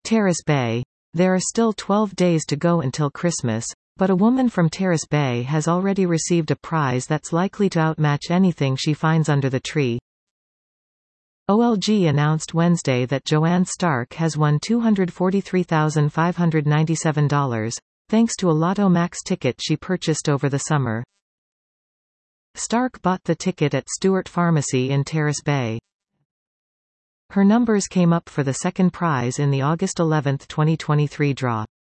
Terrace Bay. There are still 12 days to go until Christmas, but a woman from Terrace Bay has already received a prize that's likely to outmatch anything she finds under the tree. OLG announced Wednesday that Joanne Stark has won $243,597, thanks to a Lotto Max ticket she purchased over the summer. Stark bought the ticket at Stewart Pharmacy in Terrace Bay. Her numbers came up for the second prize in the August 11, 2023 draw.